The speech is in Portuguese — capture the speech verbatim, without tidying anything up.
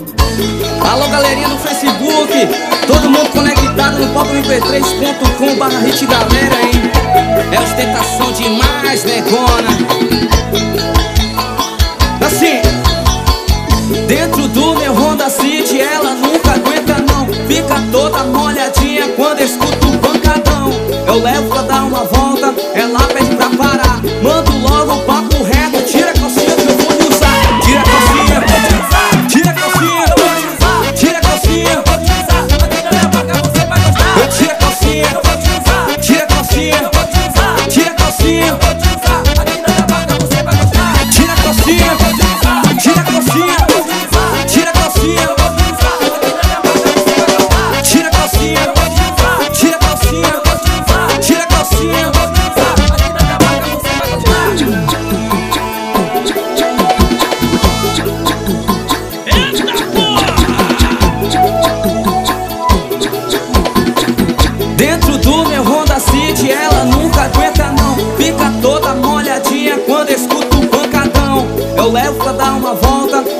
Alô, galerinha do Facebook, todo mundo conectado no pop m p três ponto com barra hit, galera, hein? É ostentação demais, negona. Assim, dentro do meu Honda City, ela nunca aguenta não. Fica toda molhadinha quando escuta o pancadão. Eu levo pra dar uma volta, ela pede pra parar. Mando logo o papo reto, tira a calcinha que eu vou lhe usar. Tira a calcinha, tira a calcinha, tira a calcinha. Eu tiro a calcinha, tira a calcinha, tira a calcinha. Tira a calcinha, tira a calcinha, tira a calcinha. Tira a calcinha, tira a calcinha, tira a calcinha. Dentro do meu Honda City, ela nunca aguenta não. Fica toda molhadinha quando escuta o pancadão. Eu levo pra dar uma volta,